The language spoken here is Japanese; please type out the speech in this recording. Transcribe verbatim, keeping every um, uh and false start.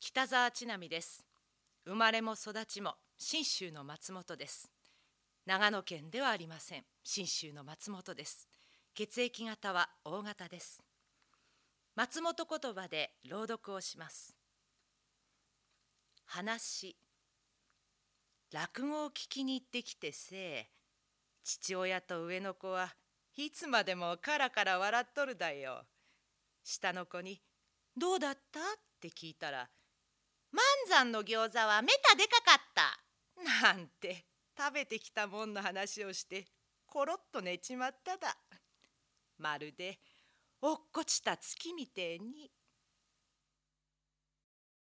北沢千奈美です。生まれも育ちも信州の松本です。長野県ではありません。信州の松本です。血液型は O 型です。松本言葉で朗読をします。話。落語を聞きに行ってきてせ、父親と上の子はいつまでもカラカラ笑っとるだよ。下の子にどうだったって聞いたら、万山の餃子はメタでかかったなんて食べてきたもんの話をしてコロッと寝ちまっただ。まるで落っこちた月みてえに。